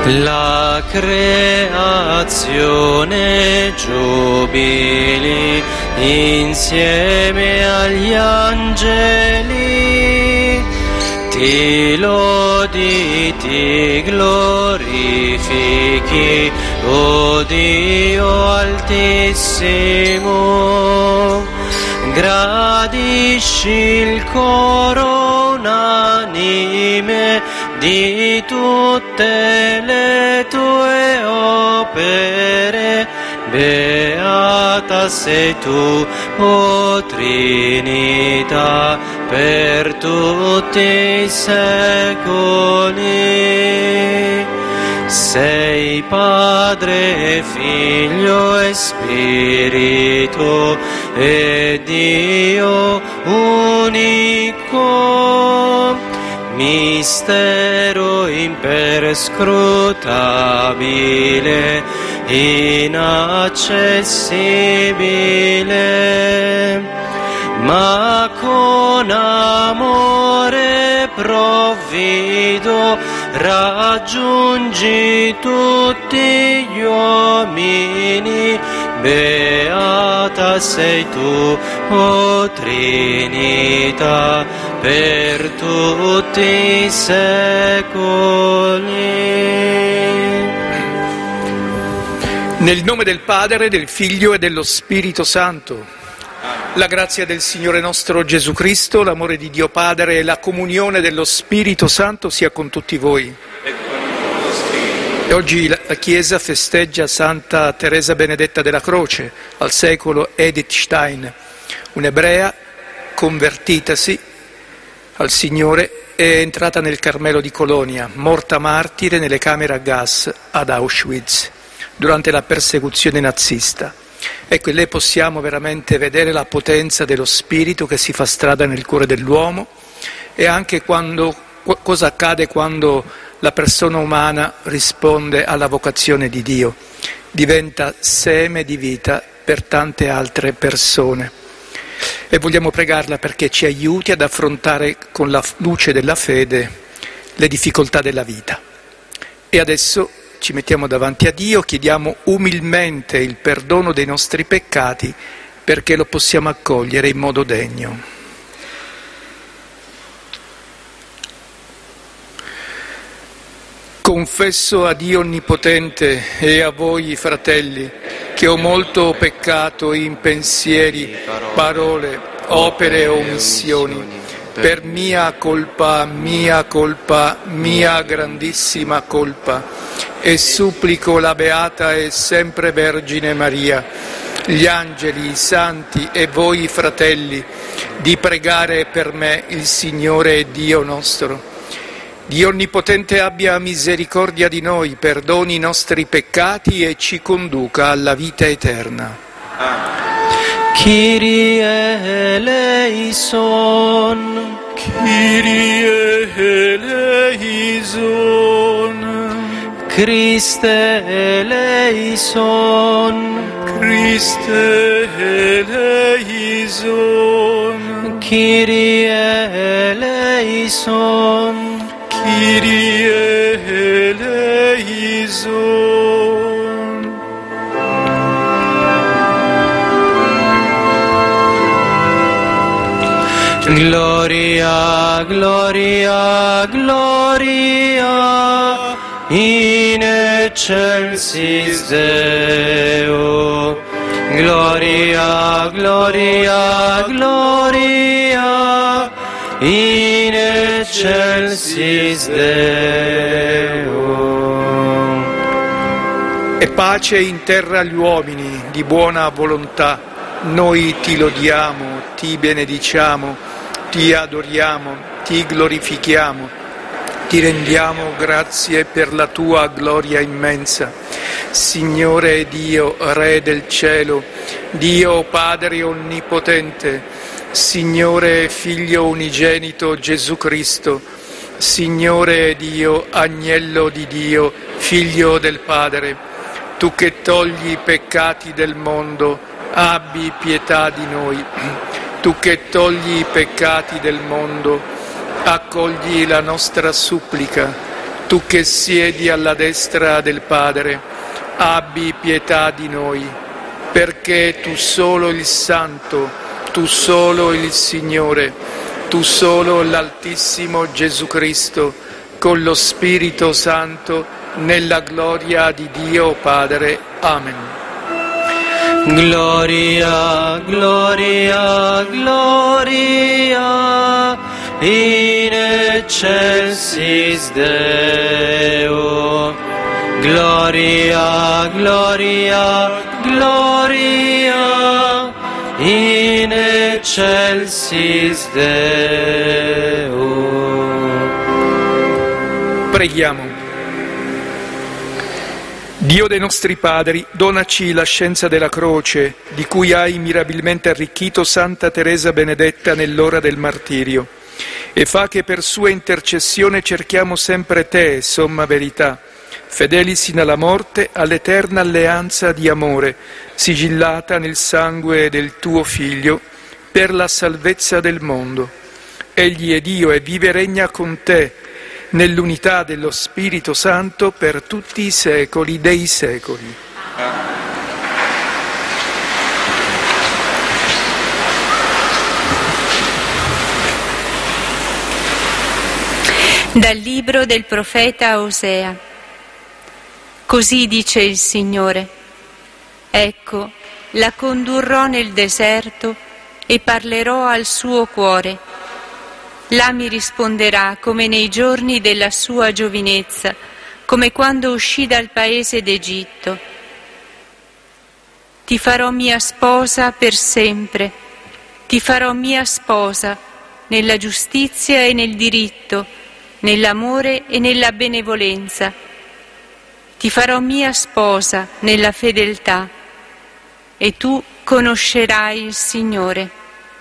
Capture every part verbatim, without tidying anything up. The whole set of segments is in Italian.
La creazione giubili insieme agli angeli, ti lodi, ti glorifichi, o Dio altissimo. Gradisci il coro unanime di tutte le tue opere. Beata sei tu, o Trinità, per tutti i secoli. Sei Padre, Figlio e Spirito, e Dio unico, mistero imperscrutabile, inaccessibile, ma con amore provvido raggiungi tutti gli uomini. Beata sei tu, o Trinità, per tutti i secoli. Nel nome del Padre, del Figlio e dello Spirito Santo. La grazia del Signore nostro Gesù Cristo, l'amore di Dio Padre e la comunione dello Spirito Santo sia con tutti voi. E oggi la Chiesa festeggia Santa Teresa Benedetta della Croce, al secolo Edith Stein, un'ebrea convertitasi al Signore e entrata nel Carmelo di Colonia, morta martire nelle camere a gas ad Auschwitz durante la persecuzione nazista. Ecco, in lei possiamo veramente vedere la potenza dello Spirito che si fa strada nel cuore dell'uomo, e anche quando, cosa accade quando la persona umana risponde alla vocazione di Dio, diventa seme di vita per tante altre persone. E vogliamo pregarla perché ci aiuti ad affrontare con la luce della fede le difficoltà della vita. E adesso ci mettiamo davanti a Dio, chiediamo umilmente il perdono dei nostri peccati perché lo possiamo accogliere in modo degno. Confesso a Dio Onnipotente e a voi, fratelli, che ho molto peccato in pensieri, parole, opere e omissioni, per mia colpa, mia colpa, mia grandissima colpa, e supplico la Beata e sempre Vergine Maria, gli angeli, i santi e voi, fratelli, di pregare per me il Signore e Dio nostro. Dio Onnipotente abbia misericordia di noi, perdoni i nostri peccati e ci conduca alla vita eterna. Kyrie eleison, Kyrie eleison, Christe eleison, Christe eleison, Kyrie eleison, Kyrie eleison. Gloria, gloria, gloria, in excelsis Deo. Gloria, gloria, gloria, in excelsis Deo. E pace in terra agli uomini di buona volontà. Noi ti lodiamo, ti benediciamo, ti adoriamo, ti glorifichiamo, ti rendiamo grazie per la tua gloria immensa. Signore Dio, Re del cielo, Dio Padre Onnipotente, Signore Figlio unigenito Gesù Cristo, Signore Dio, Agnello di Dio, Figlio del Padre, tu che togli i peccati del mondo, abbi pietà di noi. Tu che togli i peccati del mondo, accogli la nostra supplica. Tu che siedi alla destra del Padre, abbi pietà di noi, perché tu solo il Santo, tu solo il Signore, tu solo l'Altissimo Gesù Cristo, con lo Spirito Santo, nella gloria di Dio Padre. Amen. Gloria, gloria, gloria, in excelsis Deo. Gloria, gloria, gloria, in excelsis Deo. Preghiamo. Dio dei nostri padri, donaci la scienza della croce, di cui hai mirabilmente arricchito Santa Teresa Benedetta nell'ora del martirio, e fa che per sua intercessione cerchiamo sempre te, somma verità, fedeli sino alla morte all'eterna alleanza di amore, sigillata nel sangue del tuo Figlio, per la salvezza del mondo. Egli è Dio e vive e regna con te, nell'unità dello Spirito Santo per tutti i secoli dei secoli. Dal libro del profeta Osea. Così dice il Signore: ecco, la condurrò nel deserto e parlerò al suo cuore. Là mi risponderà come nei giorni della sua giovinezza, come quando uscì dal paese d'Egitto. Ti farò mia sposa per sempre, ti farò mia sposa nella giustizia e nel diritto, nell'amore e nella benevolenza. Ti farò mia sposa nella fedeltà, e tu conoscerai il Signore.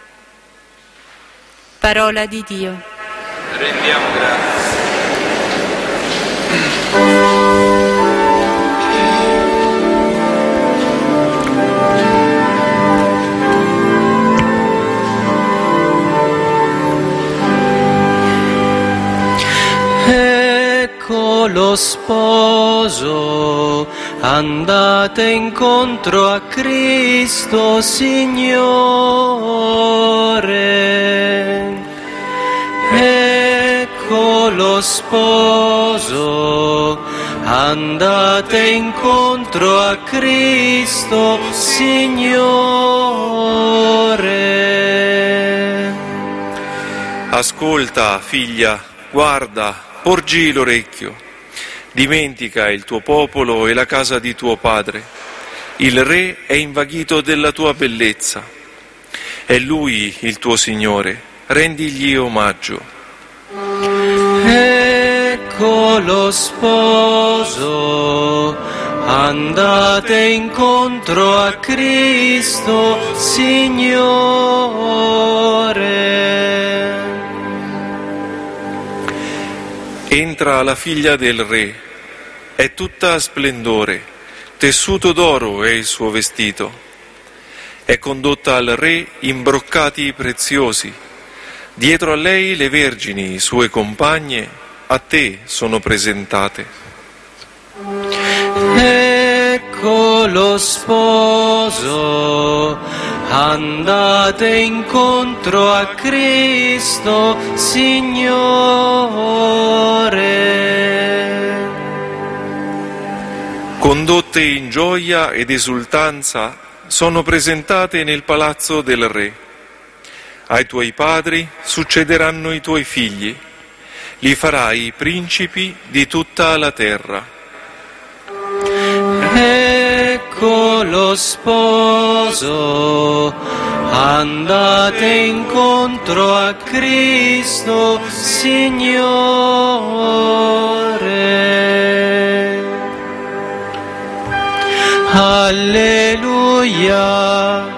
Parola di Dio. Rendiamo grazie. Ecco lo sposo, andate incontro a Cristo Signore. Ecco lo sposo, andate incontro a Cristo Signore. Ascolta, figlia, guarda, porgi l'orecchio. Dimentica il tuo popolo e la casa di tuo padre. Il re è invaghito della tua bellezza. È lui il tuo Signore. Rendigli omaggio. Ecco lo sposo, andate incontro a Cristo Signore. Entra la figlia del re, è tutta splendore, tessuto d'oro è il suo vestito. È condotta al re in broccati preziosi. Dietro a lei le vergini, sue compagne, a te sono presentate. Ecco lo sposo, andate incontro a Cristo Signore. Condotte in gioia ed esultanza, sono presentate nel palazzo del re. Ai tuoi padri succederanno i tuoi figli, li farai principi di tutta la terra. Ecco lo sposo, andate incontro a Cristo Signore. Alleluia.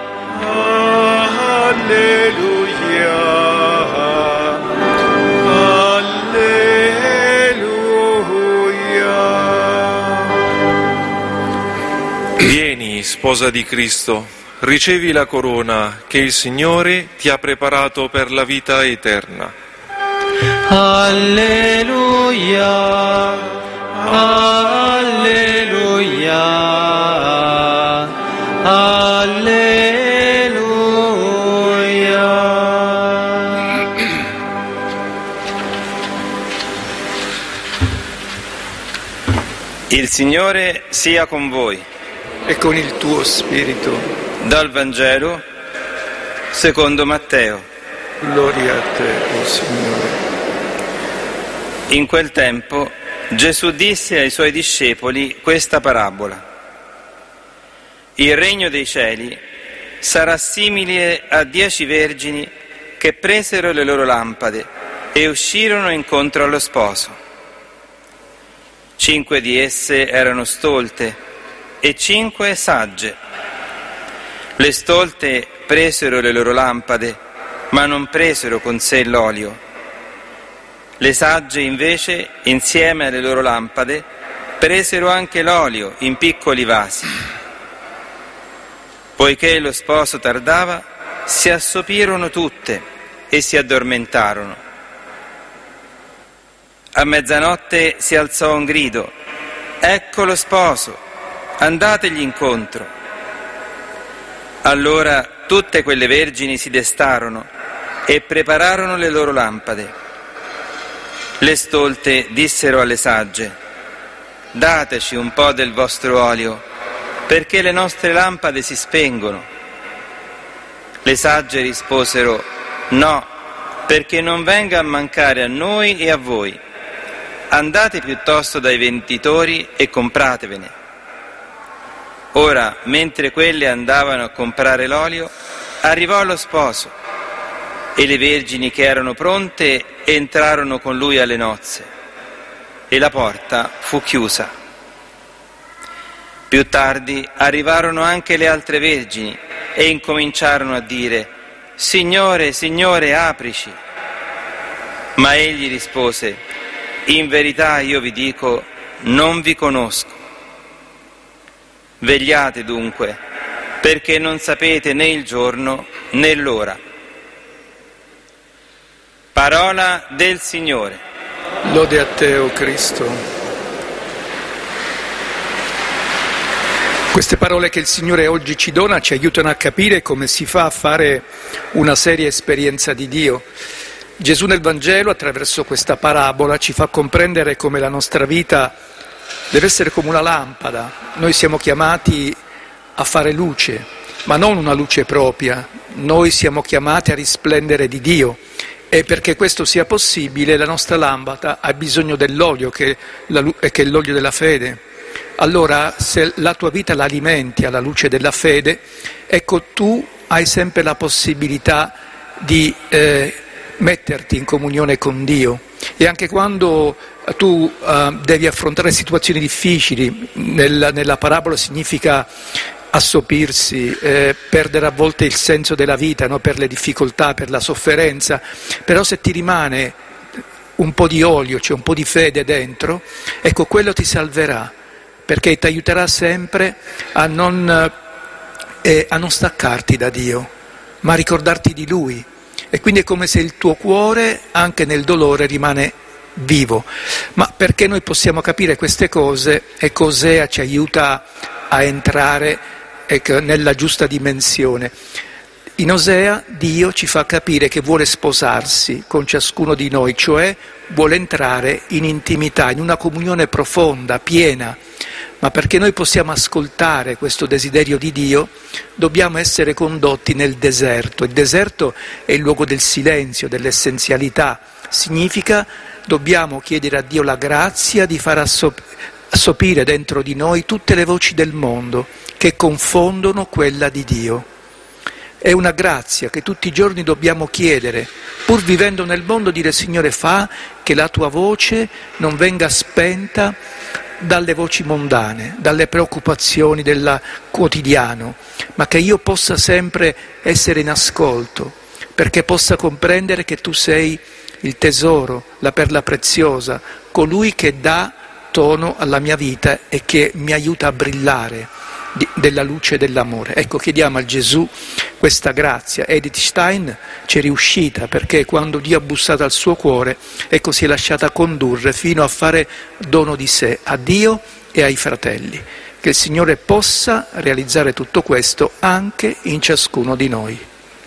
Vieni, sposa di Cristo, ricevi la corona che il Signore ti ha preparato per la vita eterna. Alleluia, alleluia, alleluia. Il Signore sia con voi. E con il tuo spirito. Dal Vangelo secondo Matteo. Gloria a te, o Signore. In quel tempo Gesù disse ai suoi discepoli questa parabola. Il regno dei cieli sarà simile a dieci vergini che presero le loro lampade e uscirono incontro allo sposo. Cinque di esse erano stolte e cinque sagge. Le stolte presero le loro lampade, ma non presero con sé l'olio. Le sagge invece, insieme alle loro lampade, presero anche l'olio in piccoli vasi. Poiché lo sposo tardava, si assopirono tutte e si addormentarono. A mezzanotte si alzò un grido: «Ecco lo sposo, andategli incontro!» Allora tutte quelle vergini si destarono e prepararono le loro lampade. Le stolte dissero alle sagge: «Dateci un po' del vostro olio, perché le nostre lampade si spengono». Le sagge risposero: «No, perché non venga a mancare a noi e a voi. Andate piuttosto dai venditori e compratevene». Ora, mentre quelle andavano a comprare l'olio, arrivò lo sposo, e le vergini che erano pronte entrarono con lui alle nozze, e la porta fu chiusa. Più tardi arrivarono anche le altre vergini e incominciarono a dire: «Signore, Signore, aprici!» Ma egli rispose: «In verità io vi dico, non vi conosco. Vegliate dunque, perché non sapete né il giorno né l'ora». Parola del Signore. Lode a te, o Cristo. Queste parole che il Signore oggi ci dona ci aiutano a capire come si fa a fare una seria esperienza di Dio. Gesù nel Vangelo, attraverso questa parabola, ci fa comprendere come la nostra vita deve essere come una lampada. Noi siamo chiamati a fare luce, ma non una luce propria. Noi siamo chiamati a risplendere di Dio. E perché questo sia possibile, la nostra lampada ha bisogno dell'olio, che, la, che è l'olio della fede. Allora, se la tua vita la alimenti alla luce della fede, ecco, tu hai sempre la possibilità di eh, metterti in comunione con Dio. E anche quando tu uh, devi affrontare situazioni difficili, nel, nella parabola significa assopirsi, eh, perdere a volte il senso della vita, no? Per le difficoltà, per la sofferenza, però se ti rimane un po' di olio, cioè un po' di fede dentro, ecco, quello ti salverà, perché ti aiuterà sempre a non, eh, a non staccarti da Dio, ma a ricordarti di Lui. E quindi è come se il tuo cuore, anche nel dolore, rimane vivo. Ma perché noi possiamo capire queste cose, e Osea ci aiuta a entrare nella giusta dimensione. In Osea Dio ci fa capire che vuole sposarsi con ciascuno di noi, cioè vuole entrare in intimità, in una comunione profonda, piena. Ma perché noi possiamo ascoltare questo desiderio di Dio, dobbiamo essere condotti nel deserto. Il deserto è il luogo del silenzio, dell'essenzialità. Significa dobbiamo chiedere a Dio la grazia di far assop- assopire dentro di noi tutte le voci del mondo che confondono quella di Dio. È una grazia che tutti i giorni dobbiamo chiedere, pur vivendo nel mondo, dire: Signore, fa che la tua voce non venga spenta dalle voci mondane, dalle preoccupazioni del quotidiano, ma che io possa sempre essere in ascolto, perché possa comprendere che tu sei il tesoro, la perla preziosa, colui che dà tono alla mia vita e che mi aiuta a brillare della luce dell'amore. Ecco, chiediamo a Gesù questa grazia. Edith Stein ci è riuscita perché quando Dio ha bussato al suo cuore, ecco, si è lasciata condurre fino a fare dono di sé a Dio e ai fratelli. Che il Signore possa realizzare tutto questo anche in ciascuno di noi.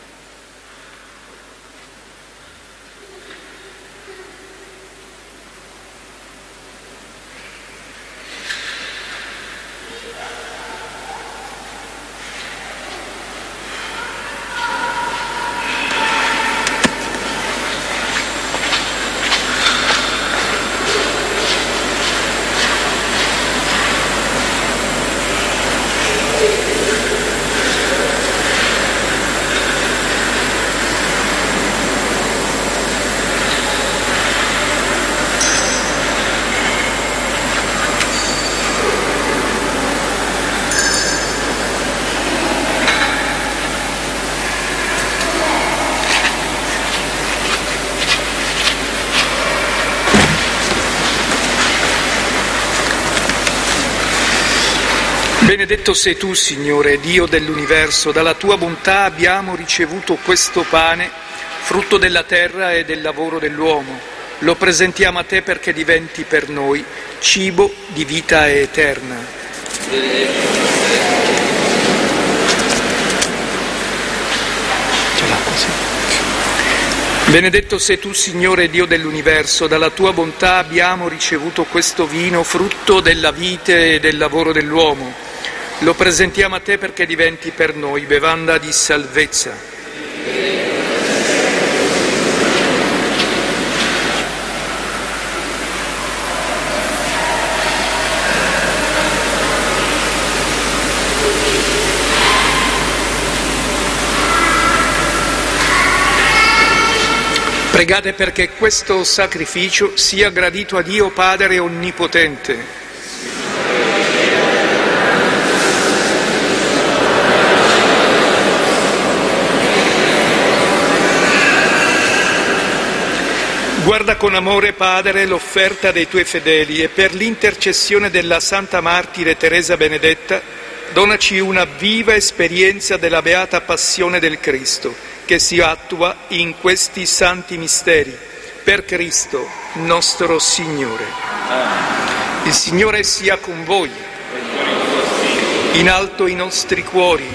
Benedetto sei tu, Signore, Dio dell'universo, dalla tua bontà abbiamo ricevuto questo pane, frutto della terra e del lavoro dell'uomo. Lo presentiamo a te perché diventi per noi cibo di vita eterna. Ce l'ha così. Benedetto sei tu, Signore, Dio dell'universo, dalla tua bontà abbiamo ricevuto questo vino, frutto della vite e del lavoro dell'uomo. Lo presentiamo a te perché diventi per noi bevanda di salvezza. Pregate perché questo sacrificio sia gradito a Dio Padre Onnipotente. Guarda con amore, Padre, l'offerta dei tuoi fedeli e per l'intercessione della Santa Martire Teresa Benedetta, donaci una viva esperienza della beata passione del Cristo, che si attua in questi santi misteri, per Cristo nostro Signore. Il Signore sia con voi, in alto i nostri cuori.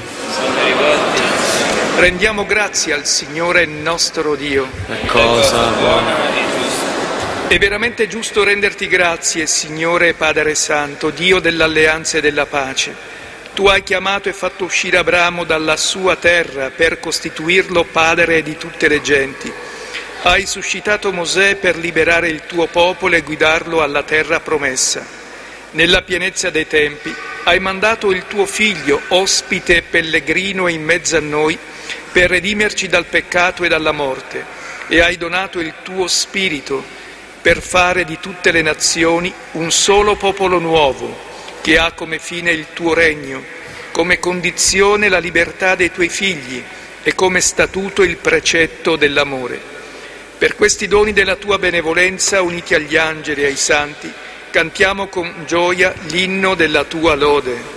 Rendiamo grazie al Signore nostro Dio. È cosa buona. È veramente giusto renderti grazie, Signore Padre Santo, Dio dell'alleanza e della pace. Tu hai chiamato e fatto uscire Abramo dalla sua terra per costituirlo padre di tutte le genti. Hai suscitato Mosè per liberare il tuo popolo e guidarlo alla terra promessa. Nella pienezza dei tempi hai mandato il tuo Figlio, ospite e pellegrino in mezzo a noi, per redimerci dal peccato e dalla morte, e hai donato il tuo Spirito per fare di tutte le nazioni un solo popolo nuovo, che ha come fine il tuo regno, come condizione la libertà dei tuoi figli e come statuto il precetto dell'amore. Per questi doni della tua benevolenza, uniti agli angeli e ai santi, cantiamo con gioia l'inno della tua lode.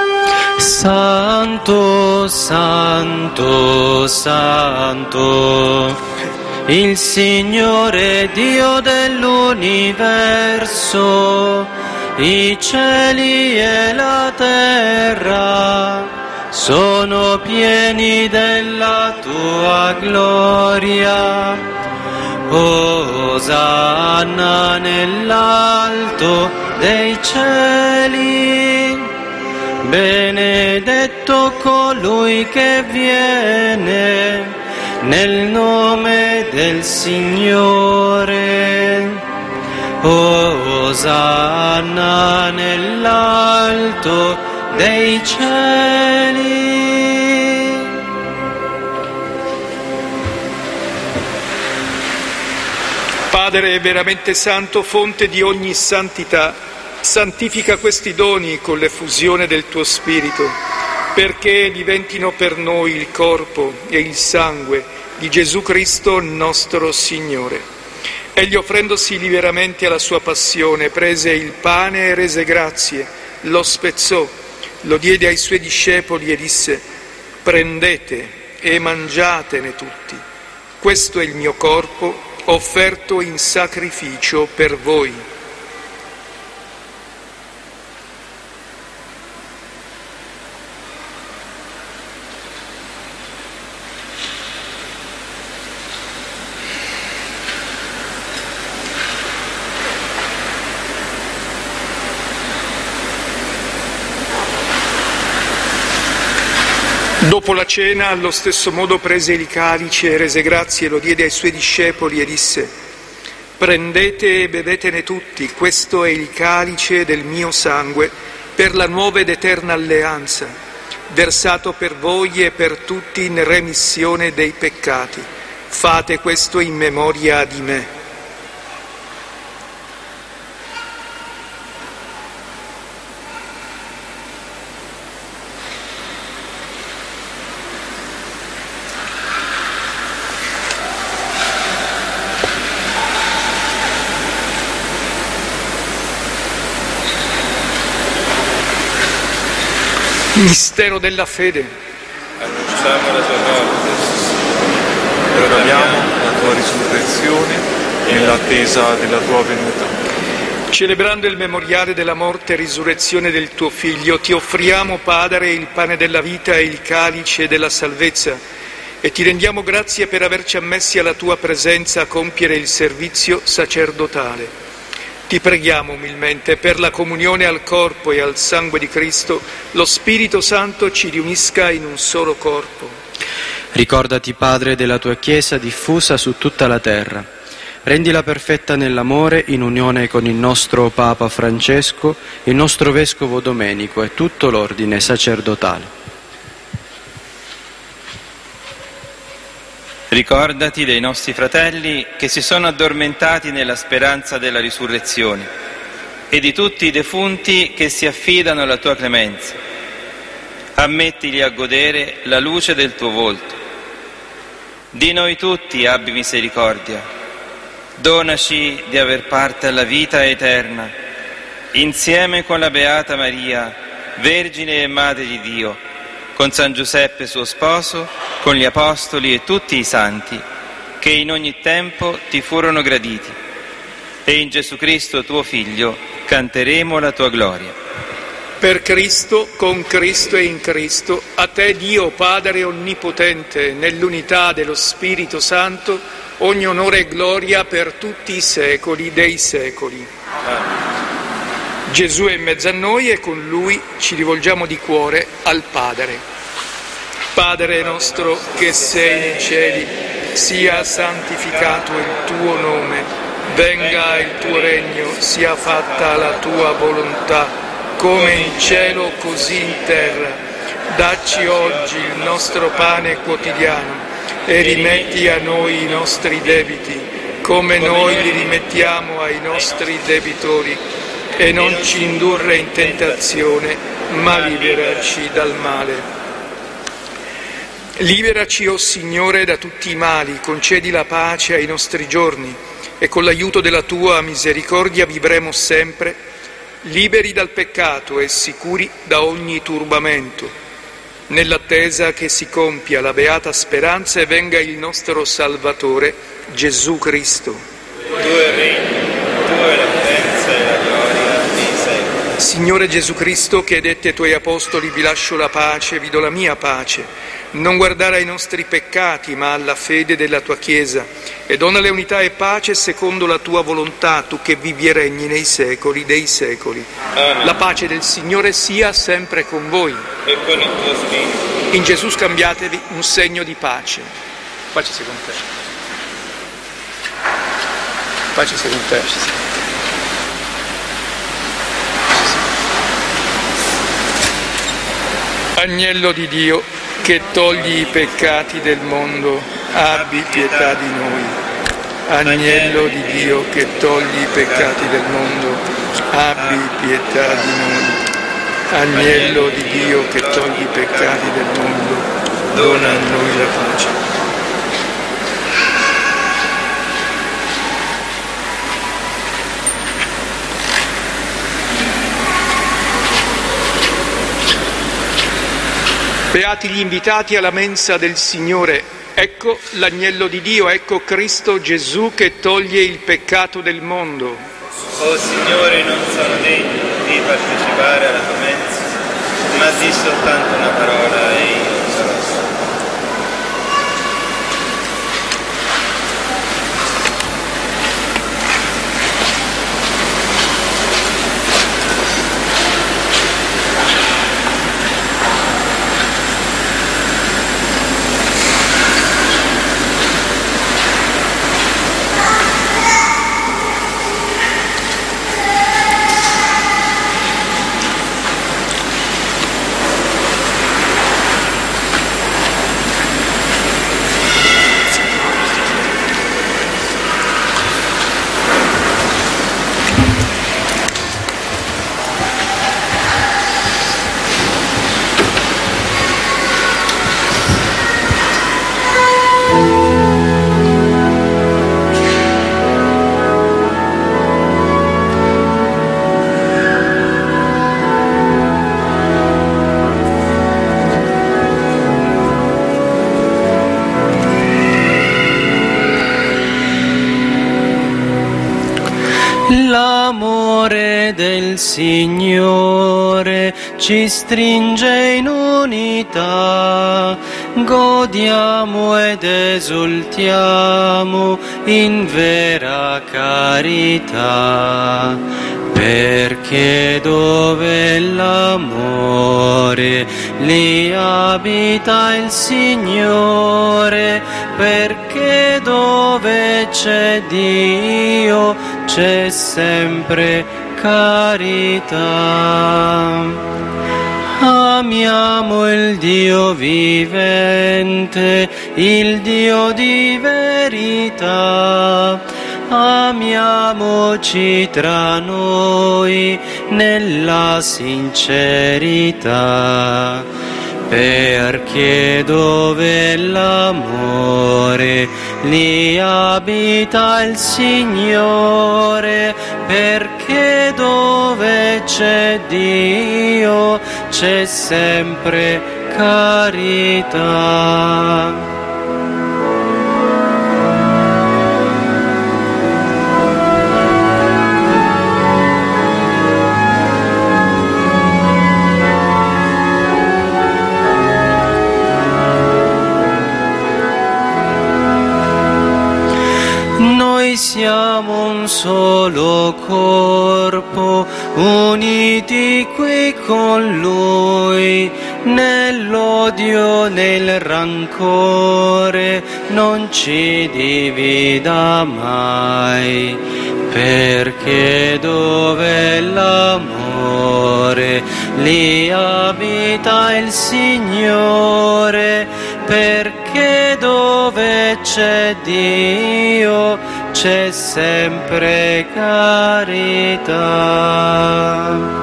Santo, santo, santo, il Signore Dio dell'universo, i cieli e la terra sono pieni della tua gloria. Osanna nell'alto dei cieli. Benedetto colui che viene nel nome del Signore. Osanna nell'alto dei cieli. Padre veramente santo, fonte di ogni santità, santifica questi doni con l'effusione del tuo Spirito, perché diventino per noi il corpo e il sangue di Gesù Cristo nostro Signore. Egli, offrendosi liberamente alla sua passione, prese il pane e rese grazie, lo spezzò, lo diede ai suoi discepoli e disse: prendete e mangiatene tutti. Questo è il mio corpo offerto in sacrificio per voi. Dopo la cena, allo stesso modo prese il calice, rese grazie, lo diede ai suoi discepoli e disse: prendete e bevetene tutti, questo è il calice del mio sangue per la nuova ed eterna alleanza, versato per voi e per tutti in remissione dei peccati. Fate questo in memoria di me. Mistero della fede. Annunciamo la tua morte, proclamiamo la tua risurrezione nell'attesa della tua venuta. Celebrando il memoriale della morte e risurrezione del tuo Figlio, ti offriamo, Padre, il pane della vita e il calice della salvezza, e ti rendiamo grazie per averci ammessi alla tua presenza a compiere il servizio sacerdotale. Ti preghiamo umilmente per la comunione al corpo e al sangue di Cristo, lo Spirito Santo ci riunisca in un solo corpo. Ricordati, Padre, della tua Chiesa diffusa su tutta la terra. Rendila perfetta nell'amore, in unione con il nostro Papa Francesco, il nostro Vescovo Domenico e tutto l'ordine sacerdotale. Ricordati dei nostri fratelli che si sono addormentati nella speranza della risurrezione e di tutti i defunti che si affidano alla tua clemenza. Ammettili a godere la luce del tuo volto. Di noi tutti abbi misericordia. Donaci di aver parte alla vita eterna, insieme con la Beata Maria, Vergine e Madre di Dio, con San Giuseppe suo sposo, con gli Apostoli e tutti i santi, che in ogni tempo ti furono graditi. E in Gesù Cristo, tuo Figlio, canteremo la tua gloria. Per Cristo, con Cristo e in Cristo, a te Dio Padre Onnipotente, nell'unità dello Spirito Santo, ogni onore e gloria per tutti i secoli dei secoli. Amen. Gesù è in mezzo a noi e con Lui ci rivolgiamo di cuore al Padre. Padre nostro che sei nei cieli, sia santificato il tuo nome, venga il tuo regno, sia fatta la tua volontà, come in cielo così in terra. Dacci oggi il nostro pane quotidiano e rimetti a noi i nostri debiti, come noi li rimettiamo ai nostri debitori, e non ci indurre in tentazione, ma liberaci dal male. Liberaci, o Signore, da tutti i mali, concedi la pace ai nostri giorni, e con l'aiuto della tua misericordia vivremo sempre, liberi dal peccato e sicuri da ogni turbamento, nell'attesa che si compia la beata speranza e venga il nostro Salvatore, Gesù Cristo. Tu regni, tu è la potenza e la gloria dei secoli. Signore Gesù Cristo, che hai detto ai tuoi apostoli: vi lascio la pace, vi do la mia pace, non guardare ai nostri peccati, ma alla fede della tua Chiesa, e donale unità e pace secondo la tua volontà, tu che vivi e regni nei secoli dei secoli. Amen. La pace del Signore sia sempre con voi. E con il tuo spirito. In Gesù scambiatevi un segno di pace. Pace sia con te. Pace sia con te. Agnello di Dio, che togli i peccati del mondo, abbi pietà di noi. Agnello di Dio, che togli i peccati del mondo, abbi pietà di noi. Agnello di Dio, che togli i peccati del mondo, dona a noi la pace. Beati gli invitati alla mensa del Signore. Ecco l'agnello di Dio, ecco Cristo Gesù che toglie il peccato del mondo. O Signore, non sono degno di partecipare alla tua mensa, ma di soltanto una parola e io sarò salvo. L'amore del Signore ci stringe in unità, godiamo ed esultiamo in vera carità, perché dove l'amore lì abita il Signore, perché dove c'è Dio c'è sempre carità. Amiamo il Dio vivente, il Dio di verità. Amiamoci tra noi nella sincerità, perché dove l'amore lì abita il Signore, perché dove c'è Dio c'è sempre carità. Noi siamo un solo corpo, uniti qui con Lui, nell'odio, nel rancore, non ci divida mai, perché dove l'amore lì abita il Signore, perché dove c'è Dio c'è sempre carità.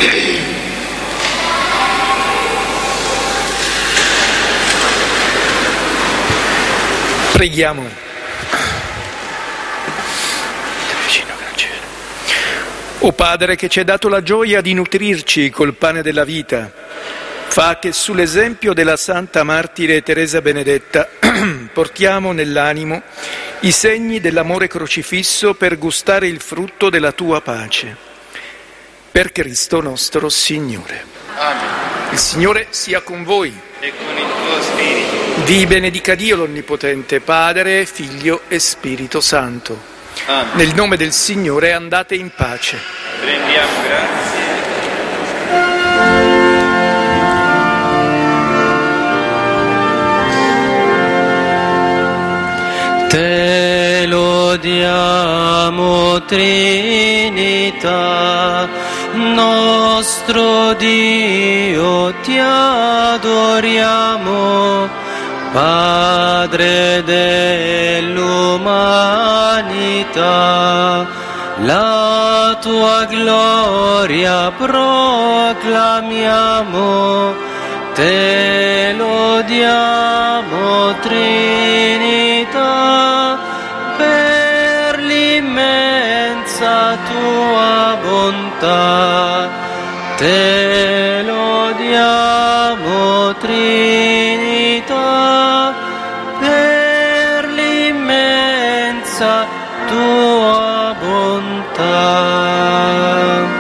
Preghiamo. O Padre, che ci hai dato la gioia di nutrirci col pane della vita, fa che sull'esempio della Santa Martire Teresa Benedetta portiamo nell'animo i segni dell'amore crocifisso per gustare il frutto della tua pace. Per Cristo nostro Signore. Amen. Il Signore sia con voi. E con il tuo spirito. Vi benedica Dio l'Onnipotente, Padre, Figlio e Spirito Santo. Amen. Nel nome del Signore andate in pace. Rendiamo grazie. Te lodiamo, Trinità, nostro Dio, ti adoriamo, Padre dell'umanità, la tua gloria proclamiamo, te lodiamo, Trinità, per l'immensa tua bontà, te lodiamo, Trinità, per l'immensa tua bontà.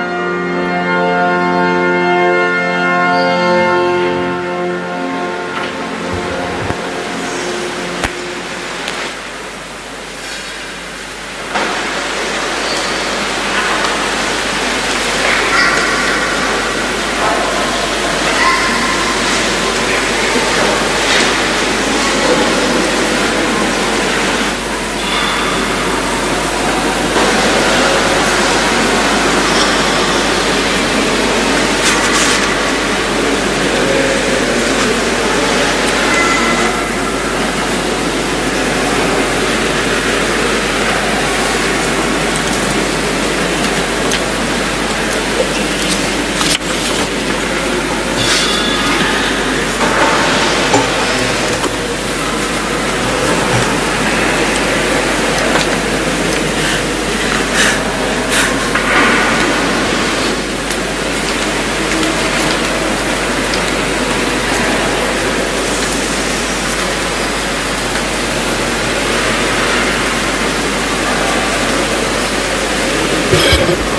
Amen.